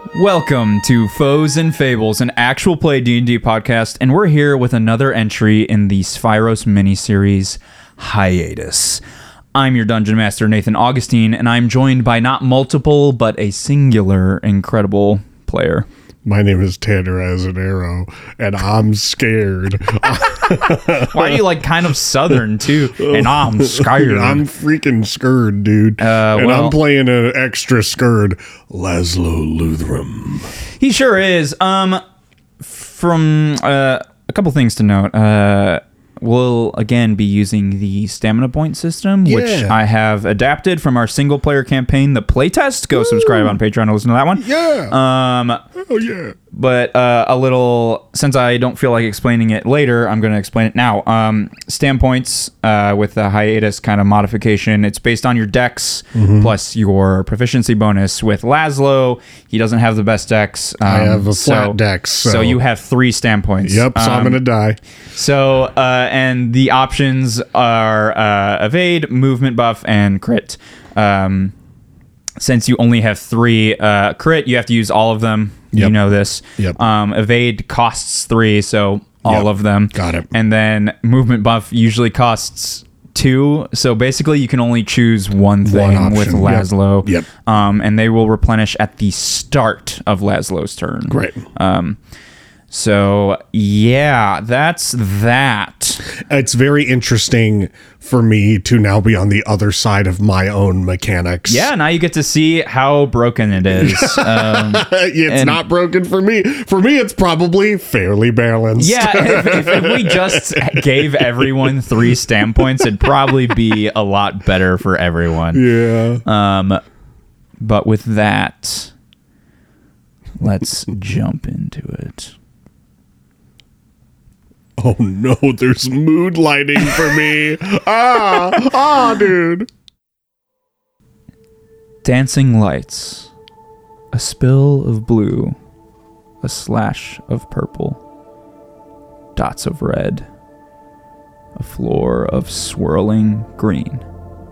Welcome to Foes and Fables, an actual play D&D podcast, and we're here with another entry in the Spyros miniseries, Hiatus. I'm your Dungeon Master, Nathan Augustine, and I'm joined by not multiple, but a singular incredible player. My name is Tanner Azanero, and I'm scared. Why are you like kind of southern too? And I'm scared. I'm freaking scared, dude. And I'm playing an extra scared Laszlo Luthram. He sure is. From a couple things to note. We'll again be using the stamina point system, which I have adapted from our single player campaign, the playtest. Go subscribe on Patreon to listen to that one. Yeah. Oh yeah. But a little, since I don't feel like explaining it later, I'm going to explain it now. Stam points with the hiatus kind of modification. It's based on your dex plus your proficiency bonus. With Laszlo, he doesn't have the best dex. I have a flat dex. So you have 3 stam points. Yep, so I'm going to die. So, and the options are evade, movement buff, and crit. Since you only have 3 crit, you have to use all of them. Yep. You know this. Yep. Evade costs 3, so all of them. Got it. And then movement buff usually costs 2, so basically you can only choose one thing with Laszlo. Yep. And they will replenish at the start of Laszlo's turn. Great. So, yeah, that's that. It's very interesting for me to now be on the other side of my own mechanics. Yeah, now you get to see how broken it is. It's not broken for me. For me, it's probably fairly balanced. Yeah, if we just gave everyone 3 stam points, it'd probably be a lot better for everyone. Yeah. But with that, let's jump into it. Oh no, there's mood lighting for me. Dude. Dancing lights. A spill of blue. A slash of purple. Dots of red. A floor of swirling green.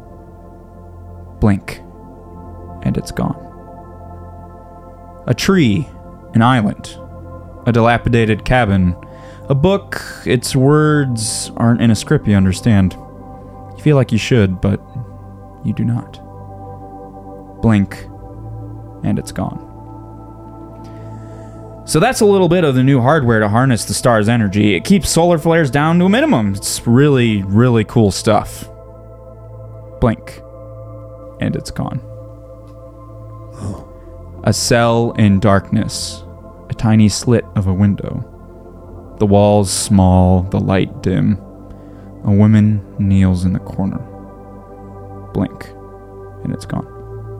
Blink. And it's gone. A tree. An island. A dilapidated cabin. A book, its words aren't in a script you understand. You feel like you should, but you do not. Blink, and it's gone. So that's a little bit of the new hardware to harness the star's energy. It keeps solar flares down to a minimum. It's really, really cool stuff. Blink, and it's gone. A cell in darkness. A tiny slit of a window. The walls small, the light dim. A woman kneels in the corner. Blink, and it's gone.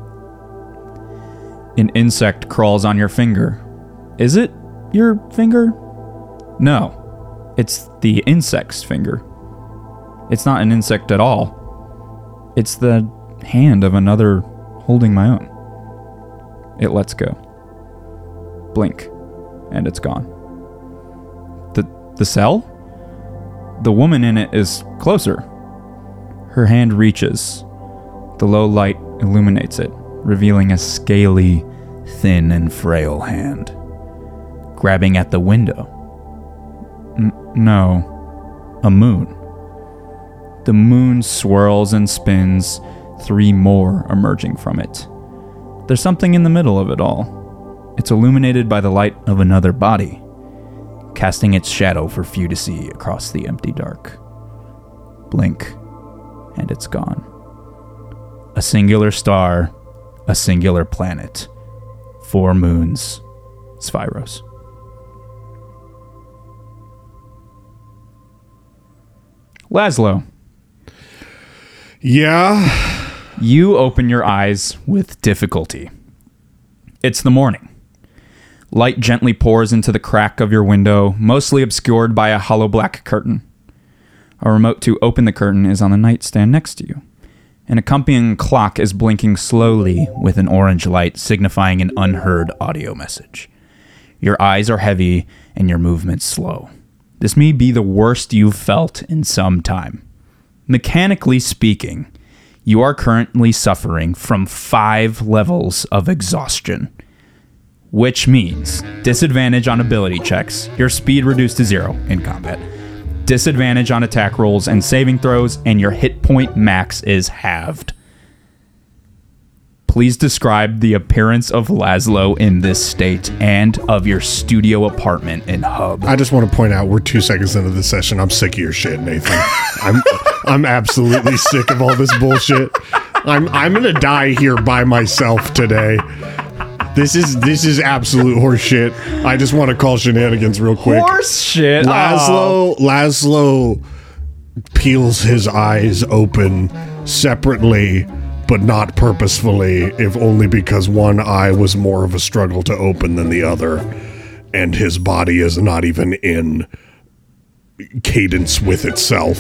An insect crawls on your finger. Is it your finger? No, it's the insect's finger. It's not an insect at all. It's the hand of another holding my own. It lets go. Blink, and it's gone. The cell? The woman in it is closer. Her hand reaches. The low light illuminates it, revealing a scaly, thin and frail hand. Grabbing at the window. No. A moon. The moon swirls and spins, 3 more emerging from it. There's something in the middle of it all. It's illuminated by the light of another body, casting its shadow for few to see across the empty dark. Blink, and it's gone. A singular star, a singular planet, 4 moons, Spyros. Laszlo. Yeah? You open your eyes with difficulty. It's the morning. Light gently pours into the crack of your window, mostly obscured by a hollow black curtain. A remote to open the curtain is on the nightstand next to you. An accompanying clock is blinking slowly with an orange light signifying an unheard audio message. Your eyes are heavy and your movements slow. This may be the worst you've felt in some time. Mechanically speaking, you are currently suffering from 5 levels of exhaustion. which means disadvantage on ability checks, your speed reduced to 0 in combat, disadvantage on attack rolls and saving throws, and your hit point max is halved. Please describe the appearance of Laszlo in this state and of your studio apartment in Hub. I just want to point out, we're 2 seconds into the session. I'm sick of your shit, Nathan. I'm absolutely sick of all this bullshit. I'm gonna die here by myself today. This is absolute horse shit. I just want to call shenanigans real quick. Horse shit. Laszlo peels his eyes open separately, but not purposefully, if only because one eye was more of a struggle to open than the other, and his body is not even in cadence with itself.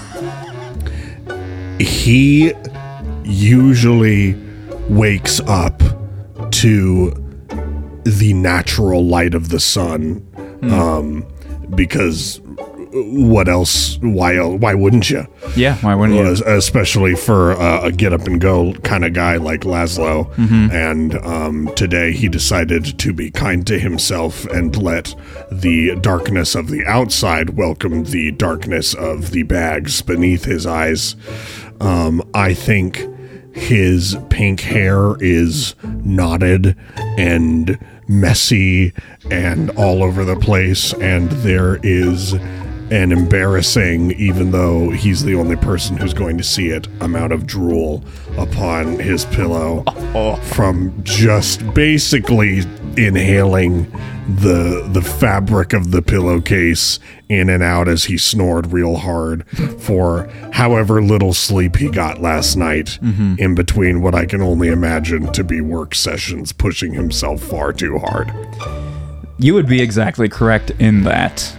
He usually wakes up to the natural light of the sun, because what else? Why wouldn't you? Yeah, why wouldn't you? Especially for a get up and go kind of guy like Laszlo. And today he decided to be kind to himself and let the darkness of the outside welcome the darkness of the bags beneath his eyes. I think his pink hair is knotted and messy and all over the place, and there is an embarrassing, even though he's the only person who's going to see it, amount of drool upon his pillow from just basically inhaling the fabric of the pillowcase in and out as he snored real hard for however little sleep he got last night, in between what I can only imagine to be work sessions, pushing himself far too hard. You would be exactly correct in that.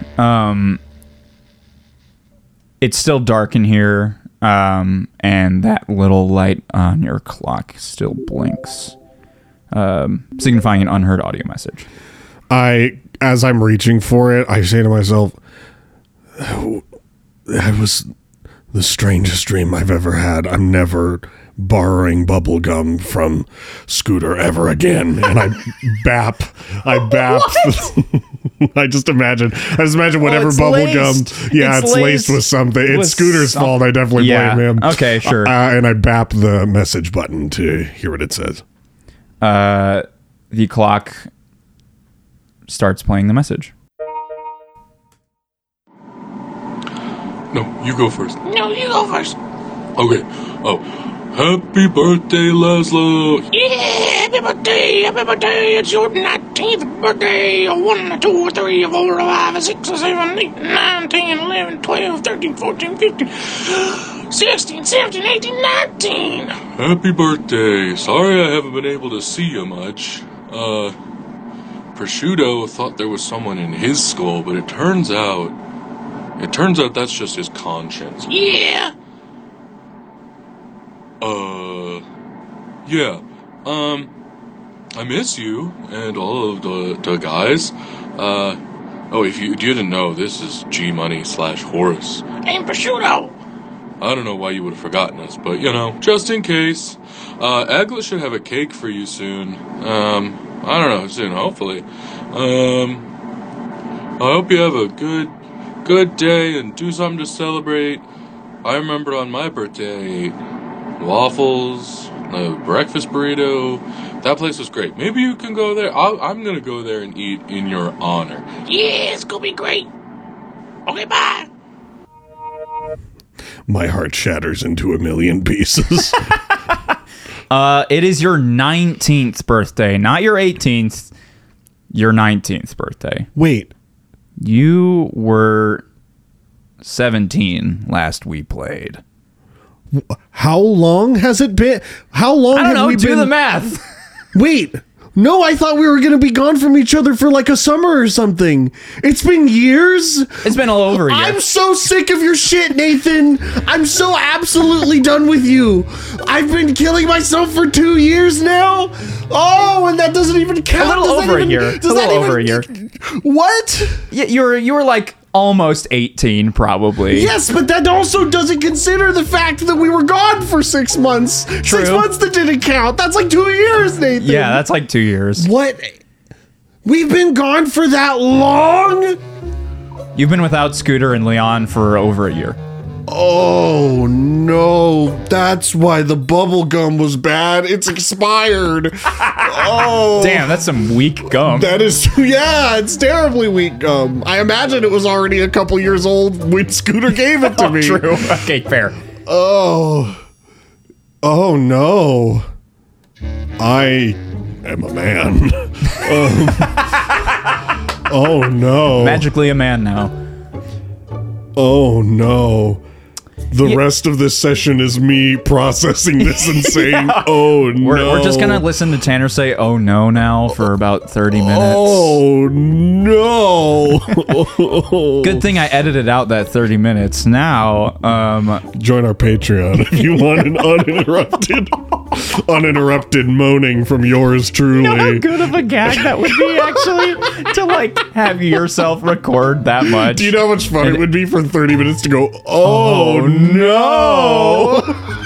It's still dark in here, and that little light on your clock still blinks, signifying an unheard audio message. As I'm reaching for it, I say to myself, that was the strangest dream I've ever had. I'm never borrowing bubble gum from Scooter ever again. And I bap. I just imagine whatever bubble gum. Yeah, it's laced with something. It's Scooter's fault. I definitely blame him. Okay, sure. And I bap the message button to hear what it says. The clock starts playing the message. No, you go first. Okay. Oh, happy birthday, Laszlo. Yeah, happy birthday. It's your 19th birthday. 1, 2, 3, 4, 5, 6, 7, 8, 9, 10, 11, 12, 13, 14, 15, 16, 17, 18, 19. Happy birthday. Sorry I haven't been able to see you much. Prosciutto thought there was someone in his skull, but it turns out that's just his conscience. Yeah. Yeah. I miss you and all of the guys. If you didn't know, this is G-Money / Horace. And Prosciutto. I don't know why you would have forgotten us, but, just in case. Agla should have a cake for you soon. I don't know, soon, hopefully. I hope you have a good day and do something to celebrate. I remember on my birthday I ate waffles, a breakfast burrito. That place was great. Maybe you can go there. I'm going to go there and eat in your honor. Yeah, it's going to be great. Okay, bye. My heart shatters into a million pieces. It is your 19th birthday, not your 18th. Your 19th birthday. Wait. You were 17 last we played. How long has it been? How long have we been? Do the math. Wait. No, I thought we were going to be gone from each other for like a summer or something. It's been years. It's been all over a year. I'm so sick of your shit, Nathan. I'm so absolutely done with you. I've been killing myself for 2 years now. Oh, and that doesn't even count. A little over a year. What? Yeah, you were like almost 18, probably. Yes, but that also doesn't consider the fact that we were gone for 6 months. True. 6 months that didn't count. That's like 2 years, Nathan. Yeah, that's like 2 years. What? We've been gone for that long? You've been without Scooter and Leon for over a year. Oh no, that's why the bubble gum was bad. It's expired. Oh. Damn, that's some weak gum. That is, yeah, it's terribly weak gum. I imagine it was already a couple years old when Scooter gave it to me. True. Okay, fair. Oh no. I am a man. Oh no. Magically a man now. Oh no. The rest of this session is me processing this and saying, oh no. We're just going to listen to Tanner say, oh no, now for about 30 minutes. Oh no. Good thing I edited out that 30 minutes. Now, Join our Patreon if you want an uninterrupted moaning from yours truly. you know how good of a gag that would be, actually, to like have yourself record that much. Do you know how much fun it would be for 30 minutes to go, oh no.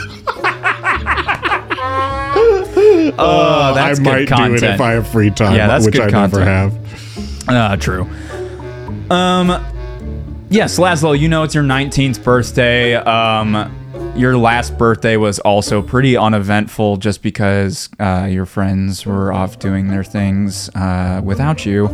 That's I good might content. do it if I have free time, Yeah, that's which good I content. never have. True. Yes, Laszlo, you know it's your 19th birthday. Your last birthday was also pretty uneventful just because your friends were off doing their things without you.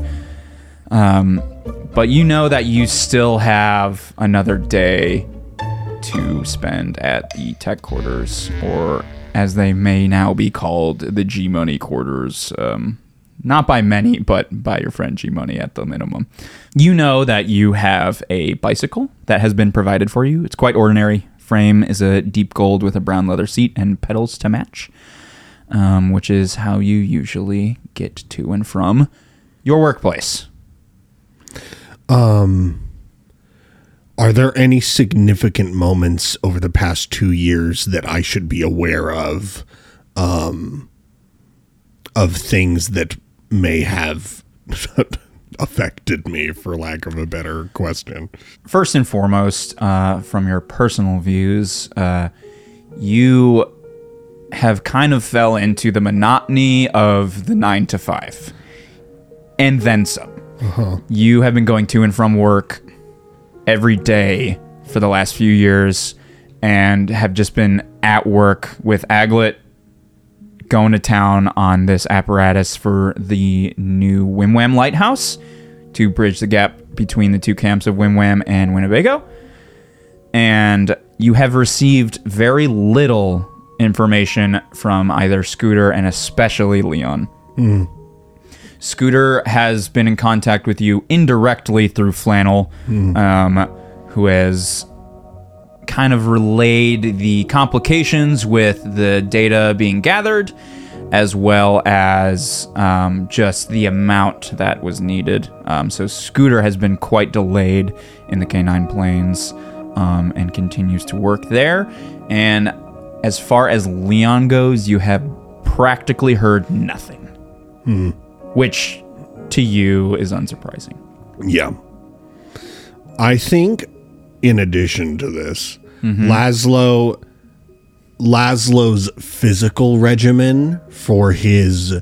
But you know that you still have another day to spend at the tech quarters, or as they may now be called, the G-Money quarters. Not by many, but by your friend G-Money at the minimum. You know that you have a bicycle that has been provided for you. It's quite ordinary. Frame is a deep gold with a brown leather seat and pedals to match, which is how you usually get to and from your workplace. Are there any significant moments over the past 2 years that I should be aware of things that may have affected me, for lack of a better question? First and foremost, from your personal views, you have kind of fell into the monotony of the 9 to 5, and then some. You have been going to and from work every day for the last few years, and have just been at work with Aglet, going to town on this apparatus for the new Wimwam Lighthouse to bridge the gap between the two camps of Wimwam and Winnebago. And you have received very little information from either Scooter and especially Leon. Scooter has been in contact with you indirectly through Flannel, who has kind of relayed the complications with the data being gathered, as well as just the amount that was needed. So Scooter has been quite delayed in the K9 Plains and continues to work there. And as far as Leon goes, you have practically heard nothing, which to you is unsurprising. Yeah. I think in addition to this, Laszlo's physical regimen for his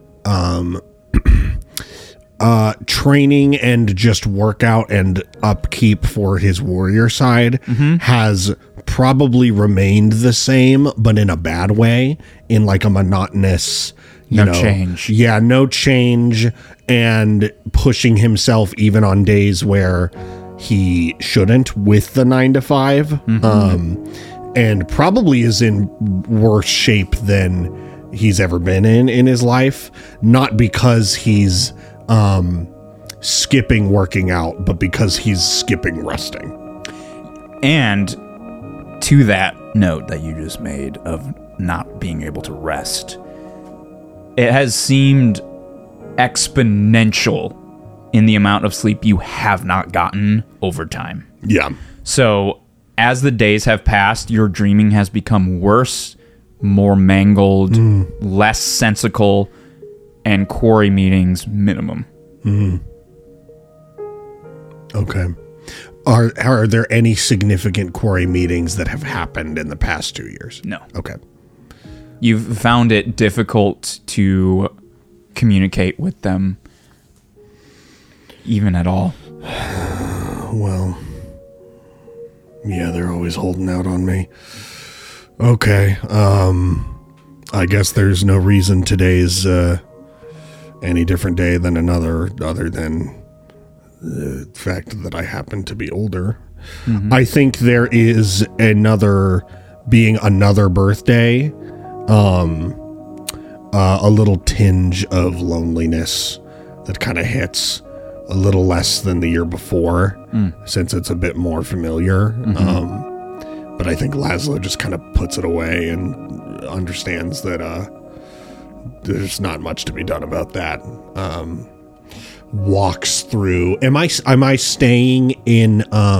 training and just workout and upkeep for his warrior side has probably remained the same, but in a bad way, in like a monotonous, No change. Yeah, no change, and pushing himself even on days where he shouldn't with the 9 to 5, and probably is in worse shape than he's ever been in his life, not because he's skipping working out, but because he's skipping resting. And to that note that you just made of not being able to rest, it has seemed exponential in the amount of sleep you have not gotten over time. Yeah. So as the days have passed, your dreaming has become worse, more mangled, less sensical, and quarry meetings minimum. Okay. Are there any significant quarry meetings that have happened in the past 2 years? No. Okay. You've found it difficult to communicate with them even at all. Well, yeah, they're always holding out on me. Okay, I guess there's no reason today's any different day than another, other than the fact that I happen to be older. Mm-hmm. I think there is another birthday, a little tinge of loneliness that kind of hits a little less than the year before, since it's a bit more familiar. Mm-hmm. But I think Laszlo just kind of puts it away and understands that there's not much to be done about that. Walks through. Am I staying in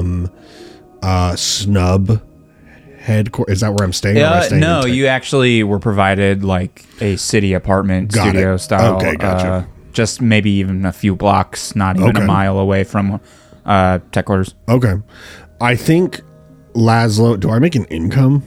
Snub headquarters? Is that where I'm staying? No, you actually were provided like a city apartment, studio style. Okay, gotcha. Just maybe even a few blocks, not even a mile away from tech quarters. Okay. I think Laszlo, do I make an income?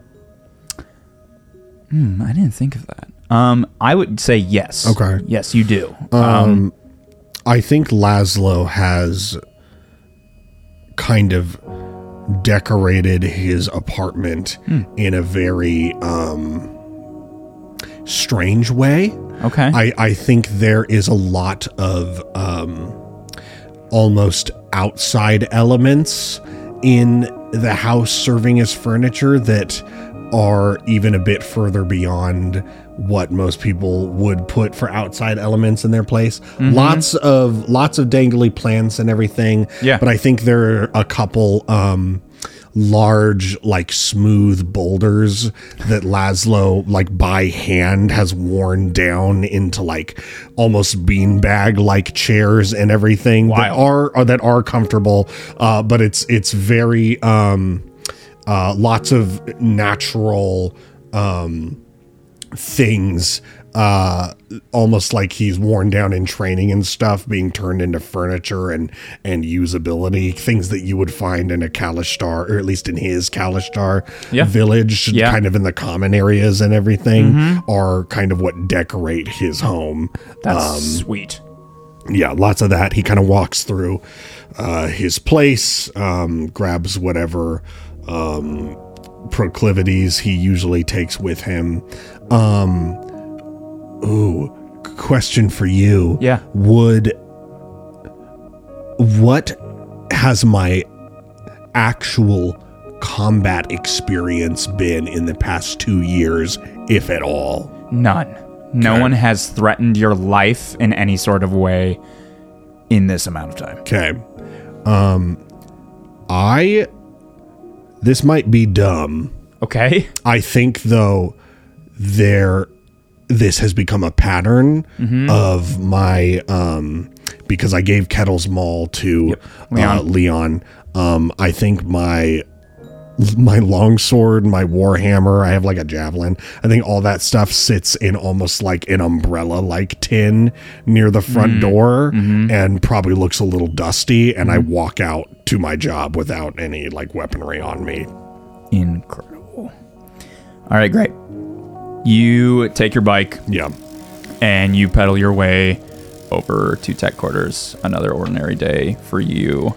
I didn't think of that. I would say yes. Okay. Yes, you do. I think Laszlo has kind of decorated his apartment in a very strange way. Okay. I think there is a lot of almost outside elements in the house serving as furniture that are even a bit further beyond what most people would put for outside elements in their place. Mm-hmm. Lots of dangly plants and everything. Yeah. But I think there are a couple large, like, smooth boulders that Laszlo, like, by hand has worn down into, like, almost beanbag like chairs and everything. Wild. that are comfortable. But it's very lots of natural things, almost like he's worn down in training and stuff, being turned into furniture and usability, things that you would find in a Kalashtar, or at least in his Kalashtar village, kind of in the common areas and everything, are kind of what decorate his home. That's sweet. Yeah, lots of that. He kind of walks through his place, grabs whatever proclivities he usually takes with him. Question for you. Yeah. What has my actual combat experience been in the past 2 years, if at all? None. No one has threatened your life in any sort of way in this amount of time. Okay. This might be dumb. Okay. I think, though, this has become a pattern of my, because I gave Kettle's Maul to Leon. I think my longsword, my warhammer, I have like a javelin. I think all that stuff sits in almost like an umbrella-like tin near the front door and probably looks a little dusty. And I walk out to my job without any like weaponry on me. Incredible. All right, great. You take your bike. Yeah. And you pedal your way over to tech quarters. Another ordinary day for you.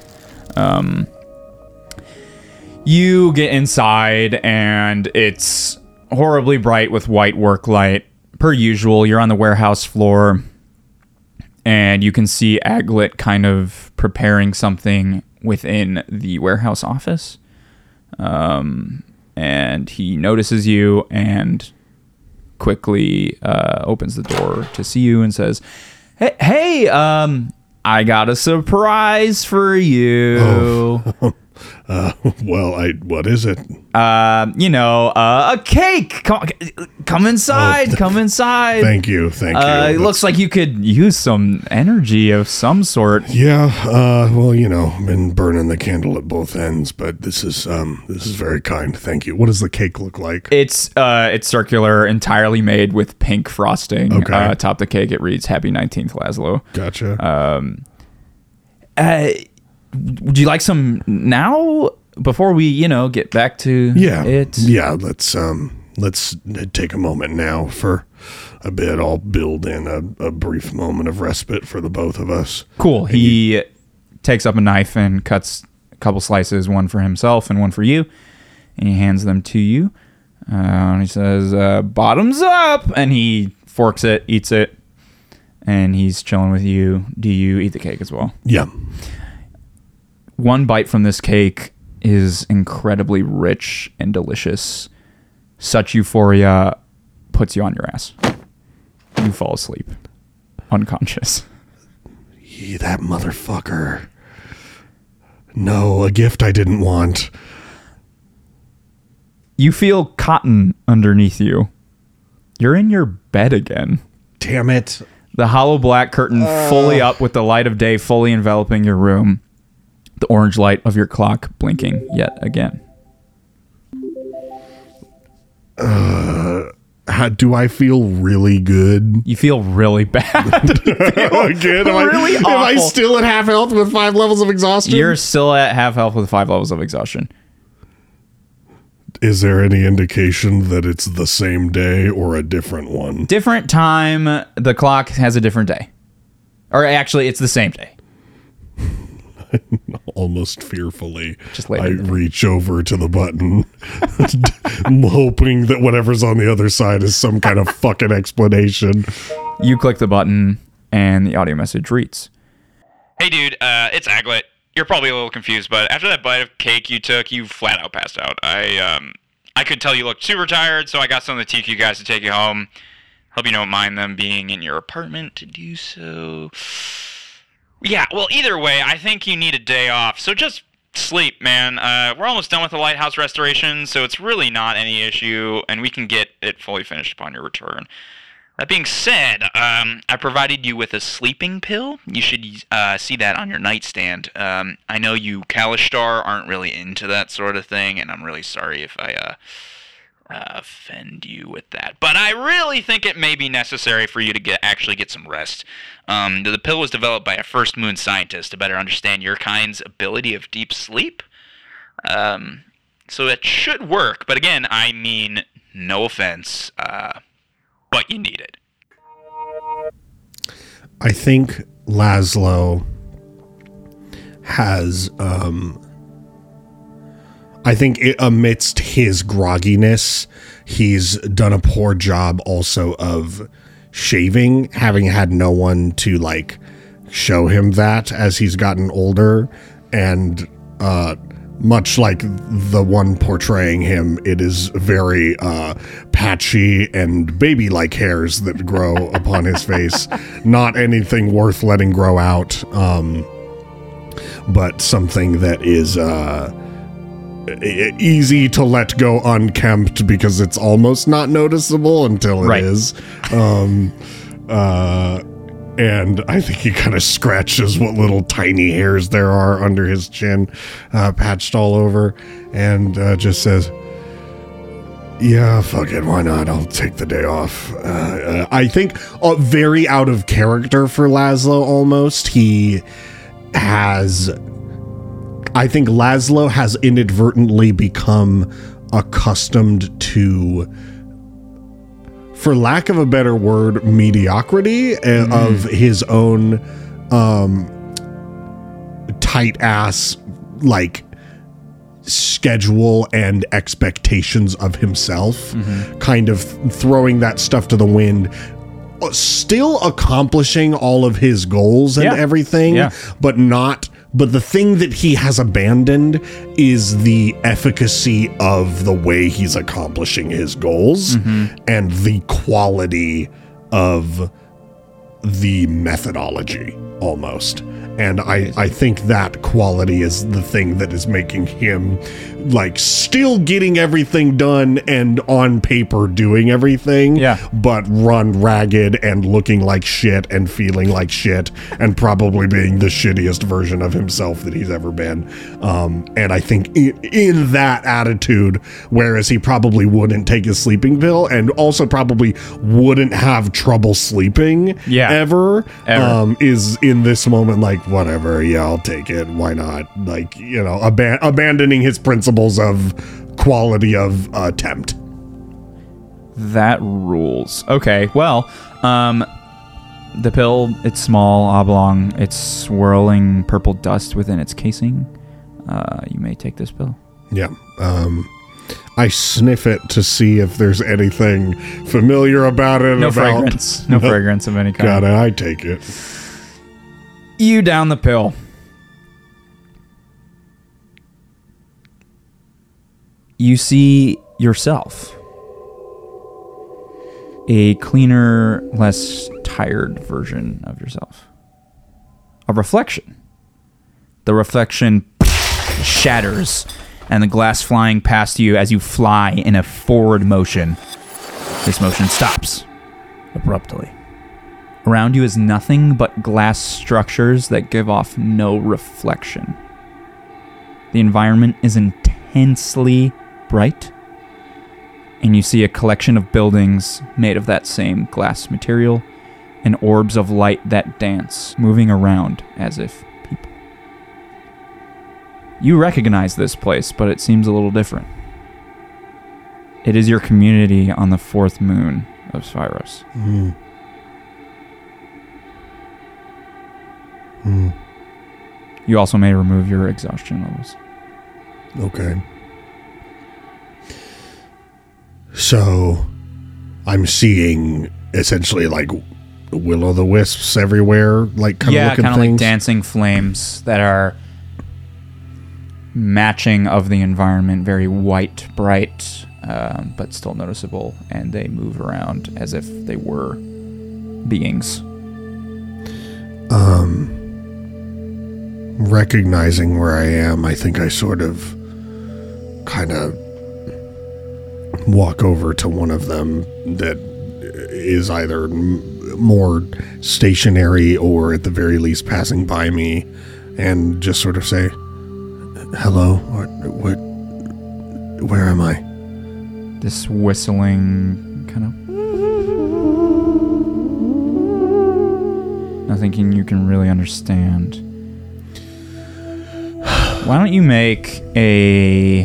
You get inside, and it's horribly bright with white work light. Per usual, you're on the warehouse floor, and you can see Aglet kind of preparing something within the warehouse office. And he notices you and quickly opens the door to see you and says, Hey, I got a surprise for you. Oh. What is it? A cake. Come inside. Come inside. Thank you. It looks like you could use some energy of some sort. Yeah. I've been burning the candle at both ends, but this is very kind. Thank you. What does the cake look like? It's circular, entirely made with pink frosting. Okay. Atop the cake, it reads "Happy 19th, Laszlo." Gotcha. Would you like some now before we, get back to yeah. it? Yeah, let's let's take a moment now for a bit. I'll build in a brief moment of respite for the both of us. Cool. He takes up a knife and cuts a couple slices, one for himself and one for you, and he hands them to you. And he says, bottoms up, and he forks it, eats it, and he's chilling with you. Do you eat the cake as well? Yeah. One bite from this cake is incredibly rich and delicious. Such euphoria puts you on your ass. You fall asleep, unconscious. That motherfucker. No, a gift I didn't want. You feel cotton underneath you. You're in your bed again. Damn it. The hollow black curtain fully up with the light of day fully enveloping your room. The orange light of your clock blinking yet again. Do I feel really good? You feel really bad. Again, really am I awful. still at half health with 5 levels of exhaustion? You're still at half health with 5 levels of exhaustion. Is there any indication that it's the same day or a different one? Different time. The clock has a different day. Or actually, it's the same day. Almost fearfully, Just later I in the day. reach over to the button, I'm hoping that whatever's on the other side is some kind of fucking explanation. You click the button, and the audio message reads. Hey dude, it's Aglet. You're probably a little confused, but after that bite of cake you took, you flat out passed out. I could tell you looked super tired, so I got some of the TQ guys to take you home. Hope you don't mind them being in your apartment to do so. Yeah, well, either way, I think you need a day off, so just sleep, man. We're almost done with the lighthouse restoration, so it's really not any issue, and we can get it fully finished upon your return. That being said, I provided you with a sleeping pill. You should see that on your nightstand. I know you Kalishtar aren't really into that sort of thing, and I'm really sorry if I offend you with that. But I really think it may be necessary for you to actually get some rest. The pill was developed by a First Moon scientist to better understand your kind's ability of deep sleep. So it should work, but again, I mean, no offense, but you need it. I think Laszlo has, I think amidst his grogginess, he's done a poor job also of shaving, having had no one to like show him that as he's gotten older. And much like the one portraying him, it is very patchy and baby-like hairs that grow upon his face. Not anything worth letting grow out, but something that is easy to let go unkempt because it's almost not noticeable until it is. And I think he kind of scratches what little tiny hairs there are under his chin, patched all over, and just says, yeah, fuck it, why not? I'll take the day off. I think very out of character for Laszlo almost. I think Laszlo has inadvertently become accustomed to, for lack of a better word, mediocrity of his own tight ass like schedule and expectations of himself, kind of throwing that stuff to the wind, still accomplishing all of his goals and everything, but the thing that he has abandoned is the efficacy of the way he's accomplishing his goals and the quality of the methodology almost. And I think that quality is the thing that is making him like still getting everything done and on paper doing everything, but run ragged and looking like shit and feeling like shit and probably being the shittiest version of himself that he's ever been. And I think in that attitude, whereas he probably wouldn't take his sleeping pill and also probably wouldn't have trouble sleeping ever. Is in this moment like, whatever, yeah, I'll take it, why not? Like, you know, abandoning his principles of quality of attempt. That rules. Okay, well, the pill, it's small, oblong. It's swirling purple dust within its casing. You may take this pill. Yeah. I sniff it to see if there's anything familiar about it. No fragrance. No fragrance of any kind. Got it. I take it. You down the pill. You see yourself. A cleaner, less tired version of yourself. A reflection. The reflection shatters, and the glass flying past you as you fly in a forward motion. This motion stops abruptly. Around you is nothing but glass structures that give off no reflection. The environment is intensely bright, and you see a collection of buildings made of that same glass material and orbs of light that dance, moving around as if people. You recognize this place, but it seems a little different. It is your community on the fourth moon of Spyros. You also may remove your exhaustion levels. Okay. So, I'm seeing essentially like will-o'-the-wisps everywhere, like kind of looking kind of things. like dancing flames that are matching of the environment, very white, bright, but still noticeable, and they move around as if they were beings. Recognizing where I am, I think I sort of kind of walk over to one of them that is either more stationary or at the very least passing by me, and just sort of say, "Hello, what where am I?" This whistling kind of... Nothing you can really understand. Why don't you make a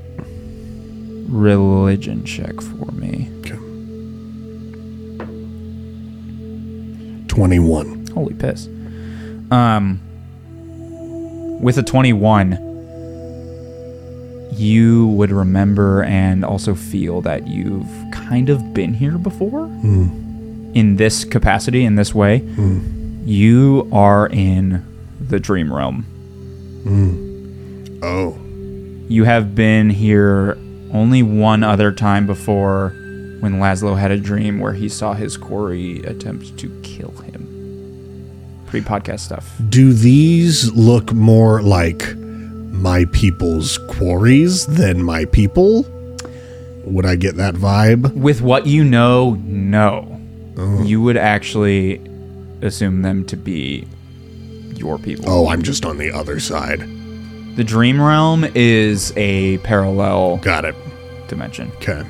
religion check for me? Okay. 21. Holy piss. With a 21, you would remember and also feel that you've kind of been here before. In this capacity, in this way. You are in the dream realm. Oh. You have been here only one other time before, when Laszlo had a dream where he saw his quarry attempt to kill him. Pre-podcast stuff. Do these look more like my people's quarries than my people? Would I get that vibe? With what you know, no. You would actually assume them to be your people. Oh, I'm just on the other side. The dream realm is a parallel Got it. dimension. Okay.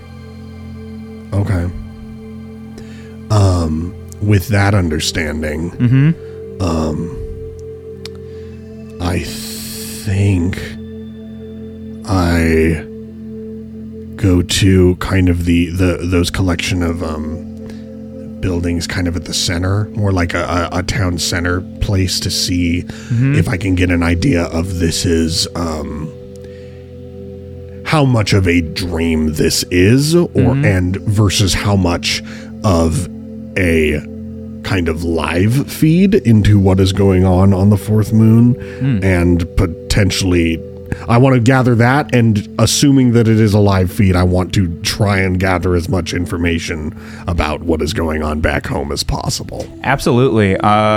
With that understanding, I think I go to kind of those collection of buildings kind of at the center, more like a town center place, to see if I can get an idea of this is how much of a dream this is, and versus how much of a kind of live feed into what is going on the fourth moon, and potentially I want to gather that, and assuming that it is a live feed, I want to try and gather as much information about what is going on back home as possible. Absolutely.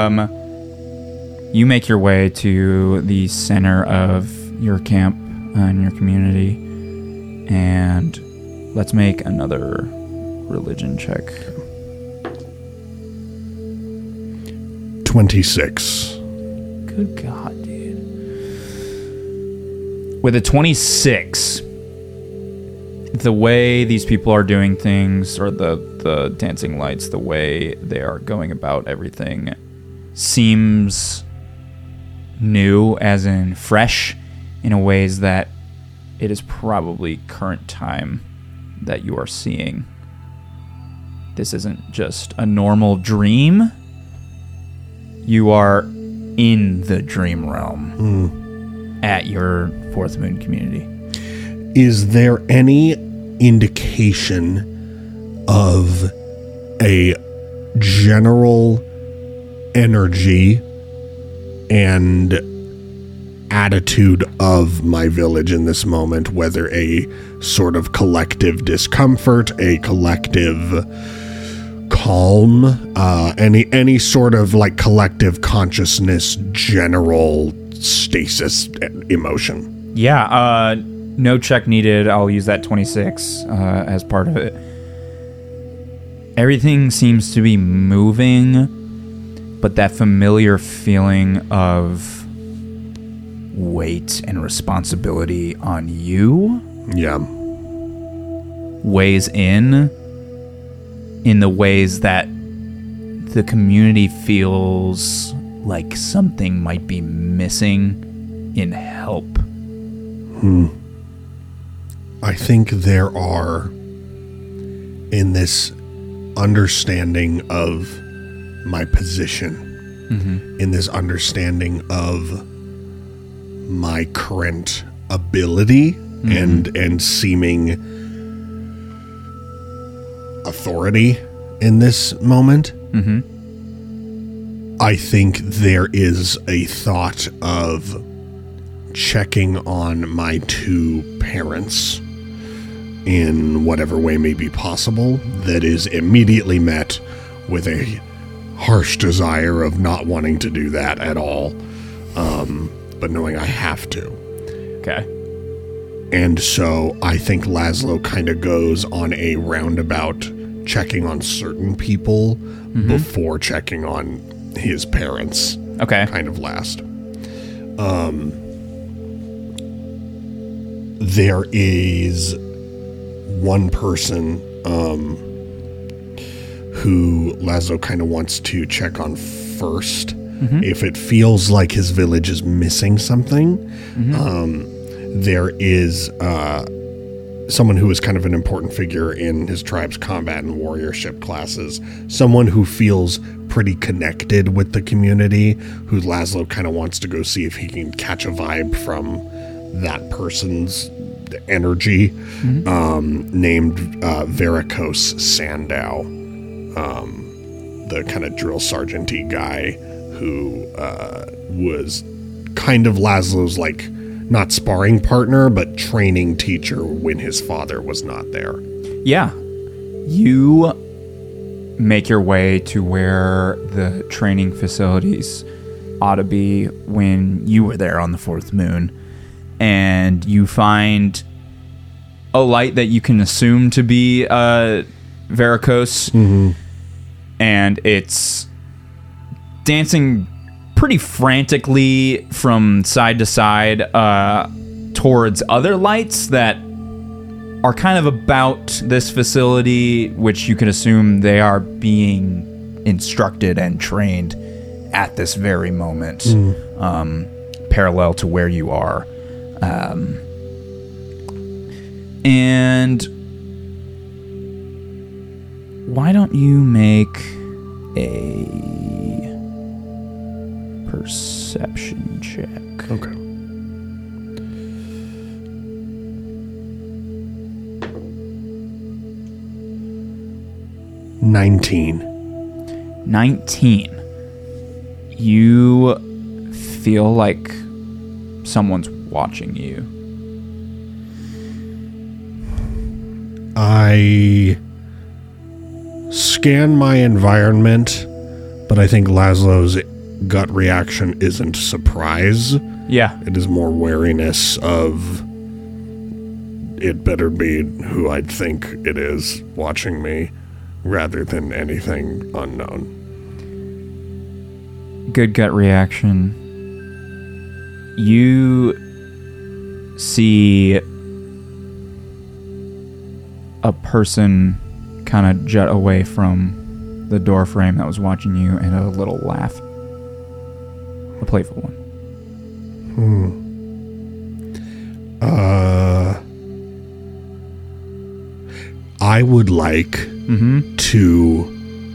You make your way to the center of your camp and your community, and let's make another religion check. 26. Good God, dude. With a 26, the way these people are doing things, or the dancing lights, the way they are going about everything, seems new, as in fresh, in a ways that it is probably current time that you are seeing. This isn't just a normal dream. You are in the dream realm at your Fourth Moon community. Is there any indication of a general energy and attitude of my village in this moment, whether a sort of collective discomfort, a collective calm, any sort of like collective consciousness, general stasis emotion? Yeah, no check needed. I'll use that 26 as part of it. Everything seems to be moving, but that familiar feeling of weight and responsibility on you weighs in the ways that the community feels like something might be missing in help. I think there are, in this understanding of my position, in this understanding of my current ability and seeming authority in this moment, I think there is a thought of checking on my two parents in whatever way may be possible that is immediately met with a harsh desire of not wanting to do that at all, but knowing I have to. Okay. And so I think Laszlo kind of goes on a roundabout checking on certain people before checking on his parents. Okay. Kind of last. There is one person who Laszlo kind of wants to check on first. If it feels like his village is missing something, there is someone who is kind of an important figure in his tribe's combat and warriorship classes, someone who feels pretty connected with the community, who Laszlo kind of wants to go see if he can catch a vibe from that person's energy, named Varicose Sandow, the kind of drill sergeant-y guy who was kind of Laszlo's, like, not sparring partner, but training teacher when his father was not there. Yeah. You make your way to where the training facilities ought to be when you were there on the Fourth Moon. And you find a light that you can assume to be Varicose. And it's dancing pretty frantically from side to side towards other lights that are kind of about this facility, which you can assume they are being instructed and trained at this very moment, parallel to where you are. And why don't you make a perception check? Okay. $19. 19. You feel like someone's watching you. I scan my environment, but I think Laszlo's gut reaction isn't surprise. Yeah. It is more wariness of it better be who I'd think it is watching me rather than anything unknown. Good gut reaction. You see a person kind of jut away from the door frame that was watching you, and a little laugh. A playful one. I would like to...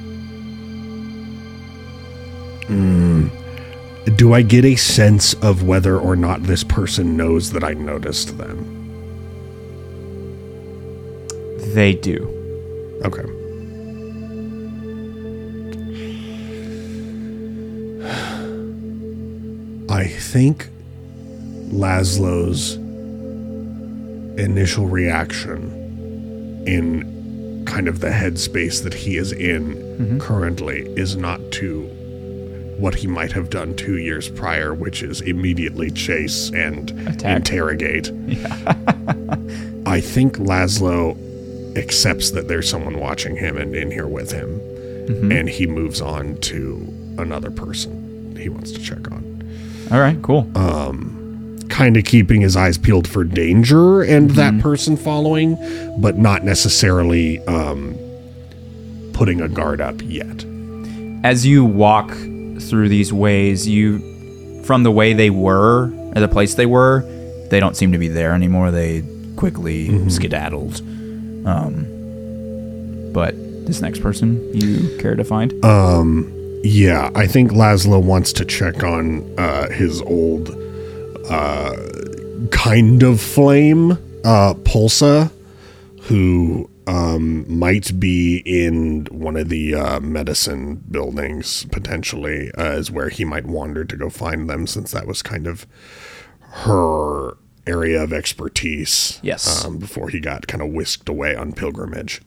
do I get a sense of whether or not this person knows that I noticed them? They do. Okay. I think Laszlo's initial reaction in kind of the headspace that he is in currently is not to what he might have done 2 years prior, which is immediately chase and interrogate. I think Laszlo accepts that there's someone watching him and in here with him, and he moves on to another person he wants to check on. All right, cool. Kind of keeping his eyes peeled for danger and that person following, but not necessarily putting a guard up yet. As you walk through these ways, from the way they were, or the place they were, they don't seem to be there anymore. They quickly skedaddled. But this next person you care to find? Yeah, I think Laszlo wants to check on his old kind of flame, Pulsa, who might be in one of the medicine buildings, potentially, is where he might wander to go find them, since that was kind of her area of expertise. Yes. Before he got kind of whisked away on pilgrimage.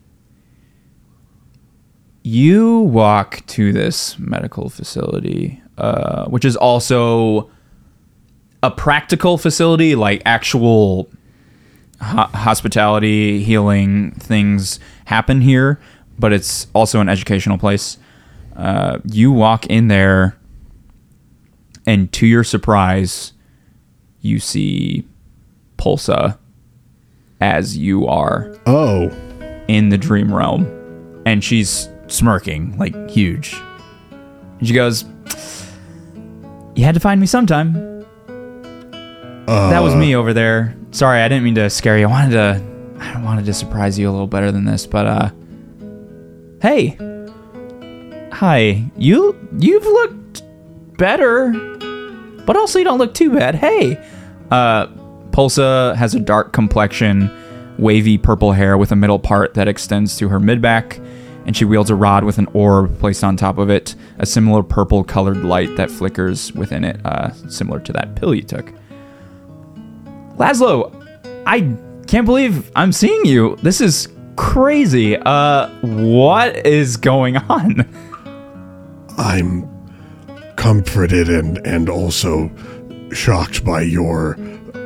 You walk to this medical facility, which is also a practical facility, like actual hospitality, healing things happen here, but it's also an educational place. You walk in there, and to your surprise, you see Pulsa as you are. Oh. In the dream realm. And she's smirking, like, huge. And she goes, "You had to find me sometime." That was me over there. Sorry, I didn't mean to scare you. I wanted to surprise you a little better than this, but hey. Hi. You've looked better, but also you don't look too bad. Hey. Pulsa has a dark complexion, wavy purple hair with a middle part that extends to her mid-back, and she wields a rod with an orb placed on top of it, a similar purple-colored light that flickers within it, similar to that pill you took. Laszlo, I can't believe I'm seeing you. This is crazy. What is going on? I'm comforted and also shocked by your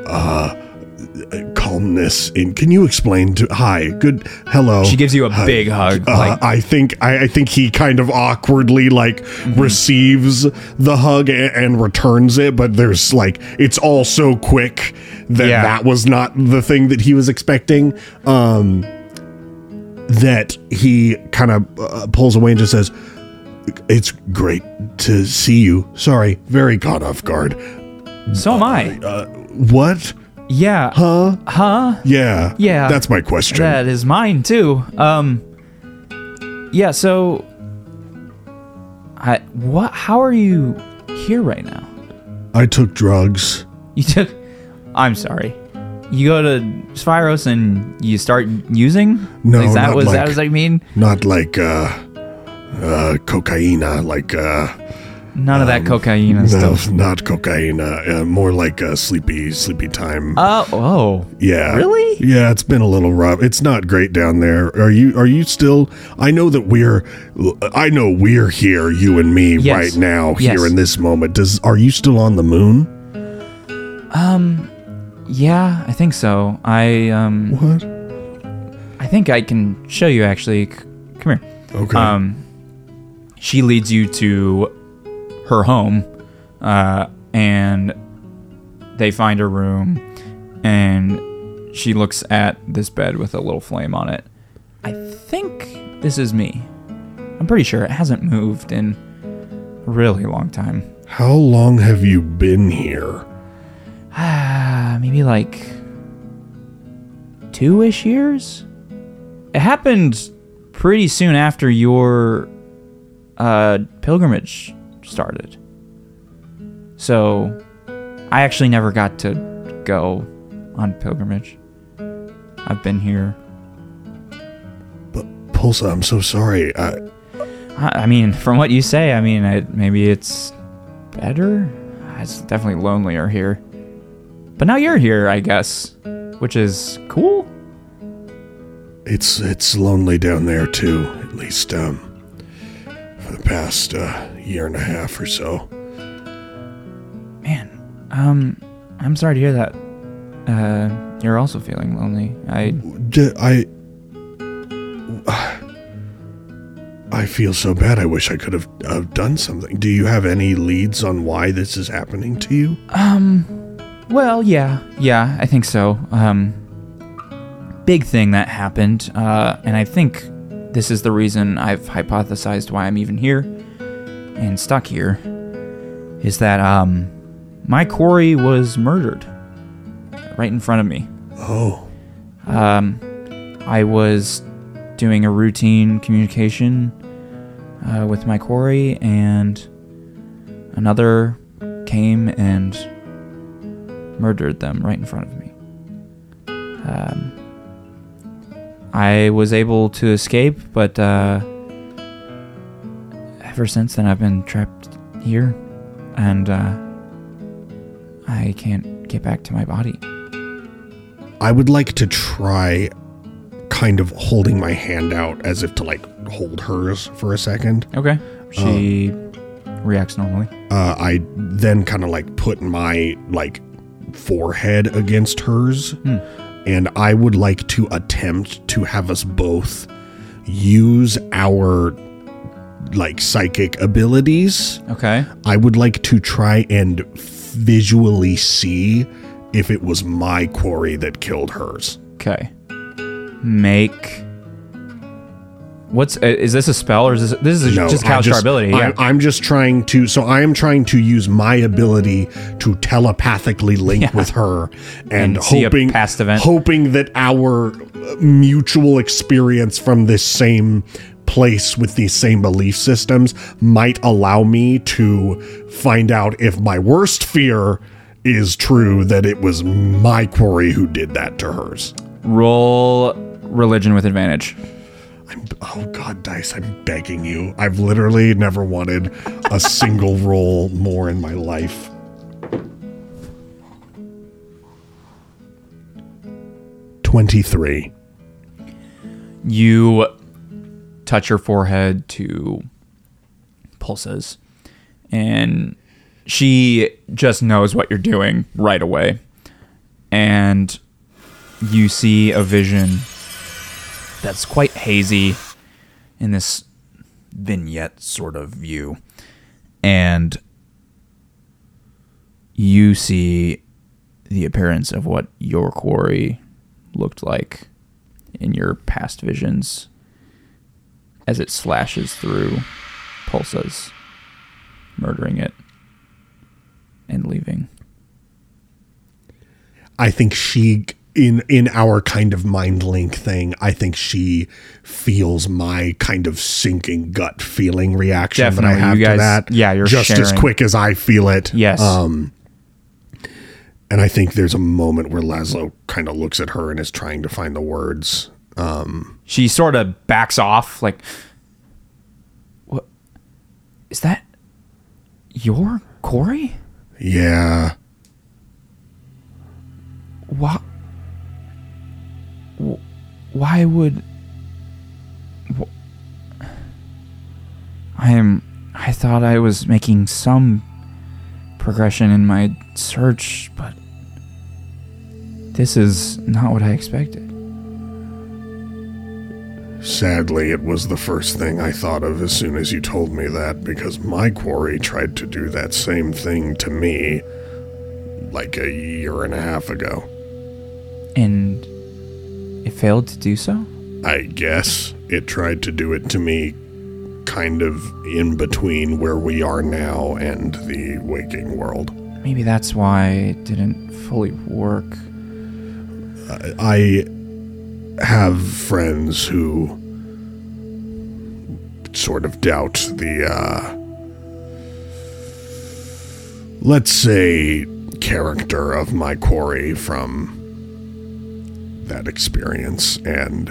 calmness. Can you explain to... Hi, good... Hello. She gives you a big hug. I think he kind of awkwardly, receives the hug and returns it, but there's, it's all so quick that was not the thing that he was expecting. That he kind of pulls away and just says, "It's great to see you. Sorry, very caught off guard." So am I. What? Yeah. Huh? Yeah. Yeah. That's my question. That is mine, too. Yeah, so... How are you here right now? I took drugs. You took... I'm sorry. You go to Spyros and you start using? No, is that not what like... does that mean? Not like, cocaina, like, None of that cocaine and stuff. No, not cocaine. More like a sleepy time. Oh. Yeah. Really? Yeah, it's been a little rough. It's not great down there. Are you still... I know we're here, you and me, right now, here in this moment. Are you still on the moon? Yeah, I think so. What? I think I can show you, actually. Come here. Okay. She leads you to her home, and they find a room, and she looks at this bed with a little flame on it. I think this is me. I'm pretty sure it hasn't moved in a really long time. How long have you been here? Maybe 2-ish years? It happened pretty soon after your pilgrimage started. So I actually never got to go on pilgrimage. I've been here. But Pulsa, I'm so sorry. I mean, from what you say, I mean, maybe it's better. It's definitely lonelier here. But now you're here, I guess, which is cool. It's lonely down there too, at least for the past year and a half or so. Man, I'm sorry to hear that. You're also feeling lonely. I feel so bad. I wish I could have done something. Do you have any leads on why this is happening to you? Well, yeah, I think so. Big thing that happened, and I think this is the reason I've hypothesized why I'm even here and stuck here, is that my quarry was murdered right in front of me. Oh. I was doing a routine communication with my quarry, and another came and murdered them right in front of me. I was able to escape, but ever since then I've been trapped here, and I can't get back to my body. I would like to try kind of holding my hand out as if to like hold hers for a second. Okay. She reacts normally. I then kind of like put my like forehead against hers, and I would like to attempt to have us both use our like psychic abilities. Okay. I would like to try and visually see if it was my quarry that killed hers. Okay. Make... is this a spell, or is this is No, just Kalashtar ability? Yeah. I'm just trying to, so I am trying to use my ability to telepathically link with her and see a hoping, past event. hoping that our mutual experience from this same place with these same belief systems might allow me to find out if my worst fear is true, that it was my quarry who did that to hers. Roll religion with advantage. Oh God, Dice, I'm begging you. I've literally never wanted a single roll more in my life. $23. You touch her forehead to Pulse's, and she just knows what you're doing right away. And you see a vision that's quite hazy in this vignette sort of view. And you see the appearance of what your quarry looked like in your past visions as it slashes through Pulsa's, murdering it and leaving. I think she, in our kind of mind link thing, I think she feels my kind of sinking gut feeling reaction. Definitely. That I have You guys, to that. yeah, you're just sharing. as quick as I feel it. Yes. And I think there's a moment where Laszlo kind of looks at her and is trying to find the words. She sort of backs off, like, what? Is that your quarry? Yeah. What? Why would... I thought I was making some progression in my search, but this is not what I expected. Sadly, it was the first thing I thought of as soon as you told me that, because my quarry tried to do that same thing to me like a year and a half ago. And it failed to do so? I guess it tried to do it to me kind of in between where we are now and the waking world. Maybe that's why it didn't fully work. have friends who sort of doubt the, let's say, character of my quarry from that experience, and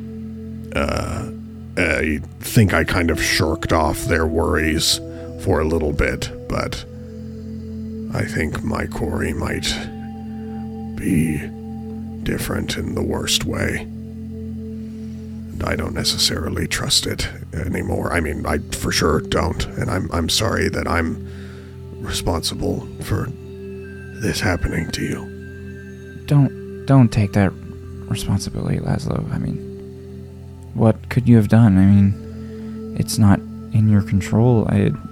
I think I kind of shirked off their worries for a little bit, but I think my quarry might be different in the worst way. And I don't necessarily trust it anymore. I mean, I for sure don't, and I'm sorry that I'm responsible for this happening to you. Don't take that responsibility, Laszlo. I mean, what could you have done? I mean, it's not in your control.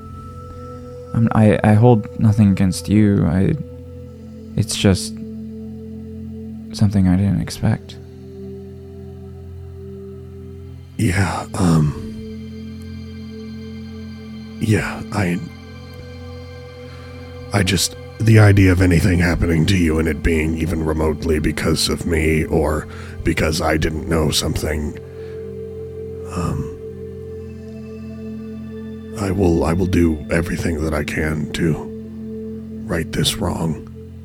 I hold nothing against you. It's just something I didn't expect. Yeah, I just, the idea of anything happening to you and it being even remotely because of me or because I didn't know something, I will do everything that I can to right this wrong.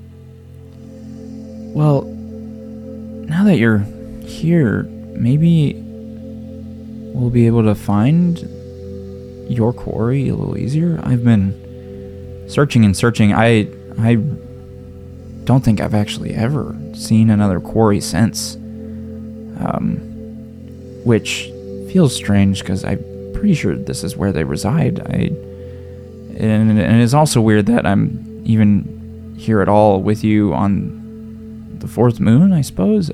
Well, now that you're here, maybe we'll be able to find your quarry a little easier. I've been searching and searching. I don't think I've actually ever seen another quarry since, which feels strange because I'm pretty sure this is where they reside. And it's also weird that I'm even here at all with you on the fourth moon, I suppose.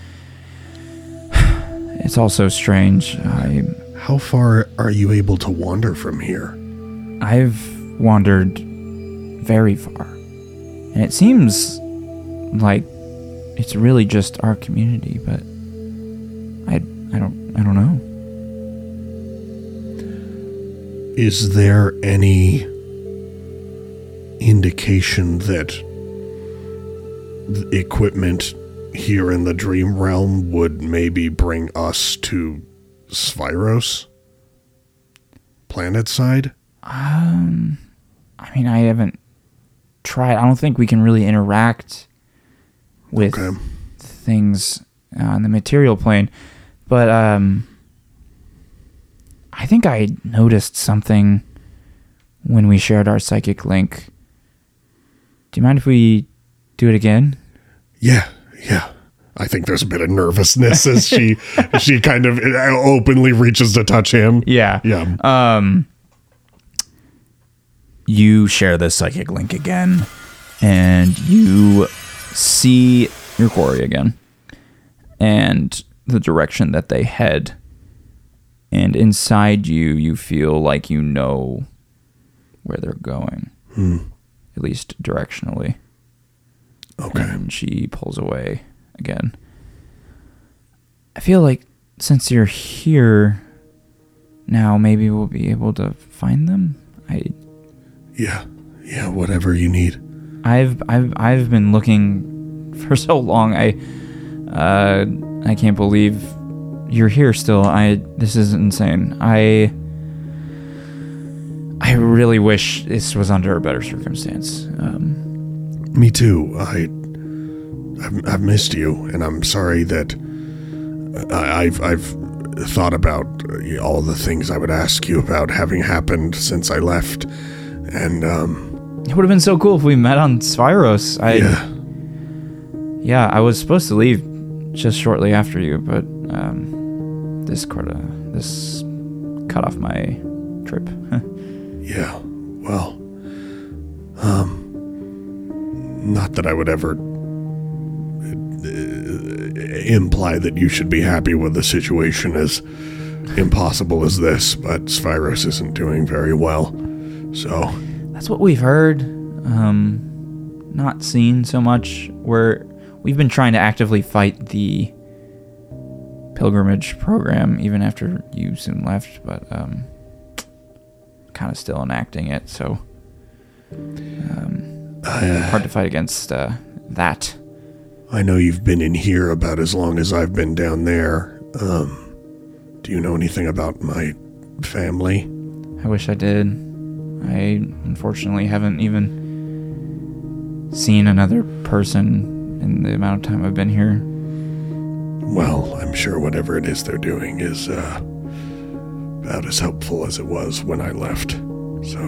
It's also strange. How far are you able to wander from here? I've wandered very far, and it seems like it's really just our community, but I don't know. Is there any indication that the equipment here in the Dream Realm would maybe bring us to Sphyros? Planet side? I mean, I haven't tried. I don't think we can really interact with things on the material plane, but I think I noticed something when we shared our psychic link. Do you mind if we do it again? Yeah. I think there's a bit of nervousness as she kind of openly reaches to touch him. Yeah. Yeah. You share this psychic link again, and you see your quarry again, and the direction that they head. And inside you, you feel like you know where they're going, at least directionally. Okay. And she pulls away again. I feel like since you're here now, maybe we'll be able to find them. Yeah, whatever you need. I've been looking for so long. I can't believe you're here still. This is insane. I really wish this was under a better circumstance. Me too. I've missed you, and I'm sorry that I've thought about all the things I would ask you about having happened since I left, and it would have been so cool if we met on Sphyros. Yeah, I was supposed to leave just shortly after you, but this cut off my trip. Yeah, well, not that I would ever imply that you should be happy with a situation as impossible as this, but Sphyros isn't doing very well, so... That's what we've heard. Not seen so much. We've been trying to actively fight the pilgrimage program even after you soon left, but kind of still enacting it, so hard to fight against that. I know you've been in here about as long as I've been down there. Do you know anything about my family? I wish I did. I unfortunately haven't even seen another person in the amount of time I've been here. Well, I'm sure whatever it is they're doing is about as helpful as it was when I left. So.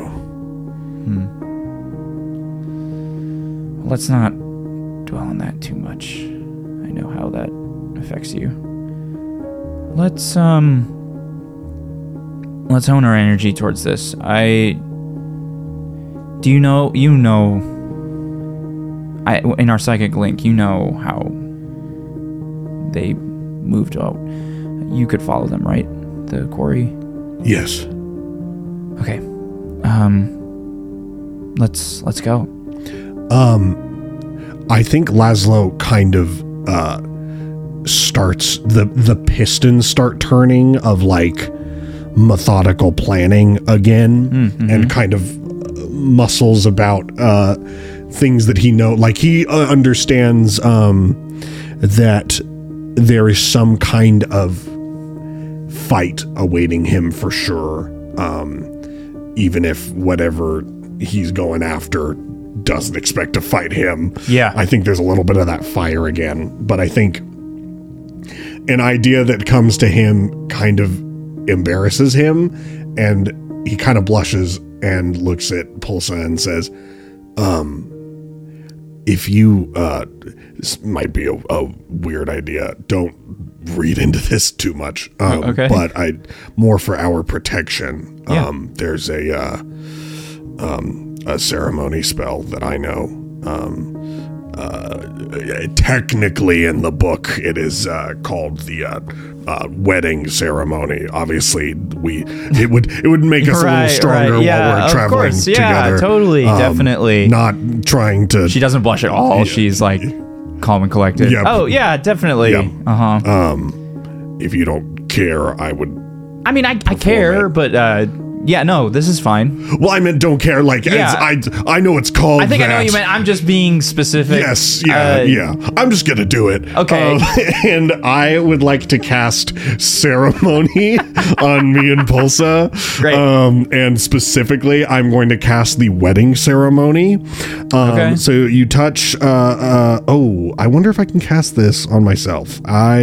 Let's not dwell on that too much. I know how that affects you. Let's hone our energy towards this. In our psychic link, you know how they moved out. You could follow them, right? The quarry? Yes. Okay. Let's go. I think Laszlo kind of starts the pistons start turning of like methodical planning again, and kind of muscles about things that he know. Like he understands that there is some kind of fight awaiting him for sure, even if whatever he's going after doesn't expect to fight him. Yeah. I think there's a little bit of that fire again, but I think an idea that comes to him kind of embarrasses him, and he kind of blushes and looks at Pulsa and says, if you, this might be a weird idea, don't read into this too much, okay. But more for our protection. Yeah. There's a ceremony spell that I know. Technically in the book, it is called the wedding ceremony. Obviously, it would make us a little stronger while we're traveling together. Yeah, totally, definitely. Not trying to. She doesn't blush at all. Yeah. She's like calm and collected. Yeah. Oh yeah, definitely. Yeah. If you don't care, I would. I mean, I care, but yeah, no, this is fine. Well, I meant don't care. Like, yeah. I know it's called. I think that. I know what you meant. I'm just being specific. Yes, yeah. I'm just gonna do it. Okay. And I would like to cast ceremony on me and Pulsa. Great. And specifically, I'm going to cast the wedding ceremony. Okay. So you touch. I wonder if I can cast this on myself.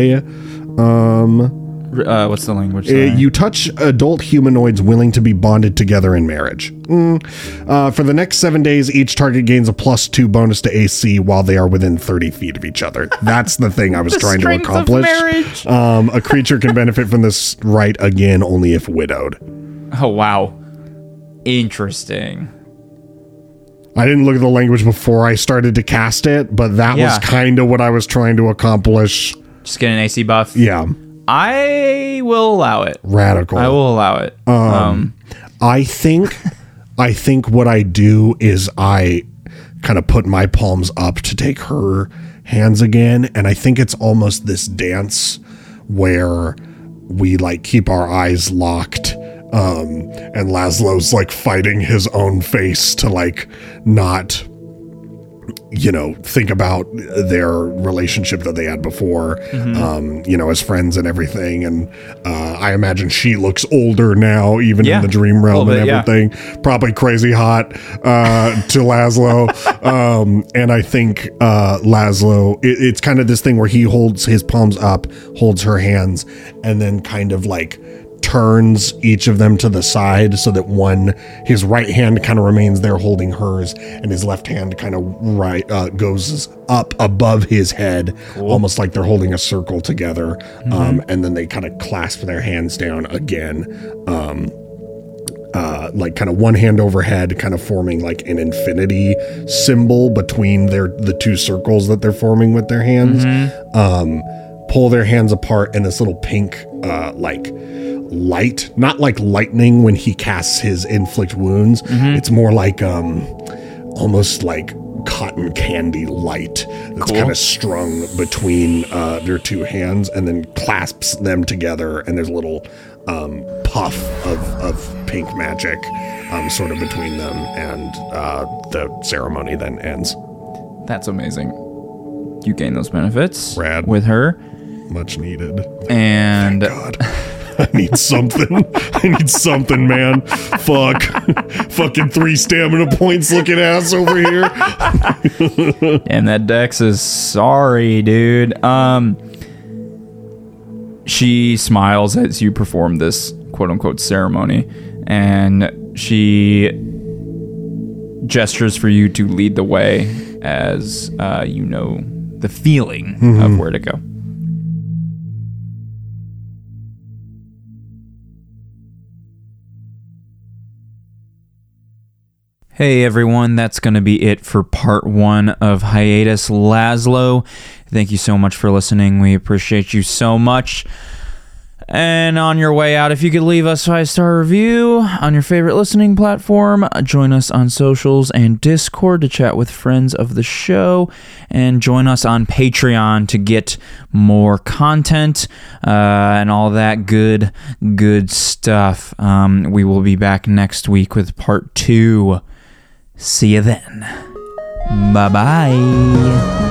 What's the language? You touch adult humanoids willing to be bonded together in marriage. For the next 7 days, each target gains a +2 bonus to AC while they are within 30 feet of each other. That's the thing I was trying to accomplish. A creature can benefit from this right again only if widowed. Oh, wow. Interesting. I didn't look at the language before I started to cast it, but that was kind of what I was trying to accomplish. Just get an AC buff? Yeah. I will allow it. Radical. I will allow it. I think what I do is I kind of put my palms up to take her hands again, and I think it's almost this dance where we like keep our eyes locked, and Laszlo's like fighting his own face to like not, think about their relationship that they had before, as friends and everything. And I imagine she looks older now, even in the dream realm and everything. Yeah. Probably crazy hot to Laszlo. And I think Laszlo, it's kind of this thing where he holds his palms up, holds her hands, and then kind of like turns each of them to the side so that his right hand kind of remains there holding hers, and his left hand kind of goes up above his head, almost like they're holding a circle together. And then they kind of clasp their hands down again, like kind of one hand overhead, kind of forming like an infinity symbol between the two circles that they're forming with their hands. Pull their hands apart, and this little pink like light, not like lightning when he casts his inflict wounds. It's more like almost like cotton candy light that's kind of strung between their two hands, and then clasps them together, and there's a little puff of pink magic sort of between them, and the ceremony then ends. That's amazing. you gain those benefits Rad. with her. Much needed. And God. I need something. I need something, man. Fuck. Fucking 3 stamina points looking ass over here. and that Dex is sorry, dude. She smiles as you perform this quote-unquote ceremony, and she gestures for you to lead the way as you know the feeling of where to go. Hey everyone, that's going to be it for part 1 of Hiatus Laszlo. Thank you so much for listening. We appreciate you so much. And on your way out, if you could leave us a 5-star review on your favorite listening platform, join us on socials and Discord to chat with friends of the show, and join us on Patreon to get more content and all that good stuff. We will be back next week with part 2. See you then. Bye-bye.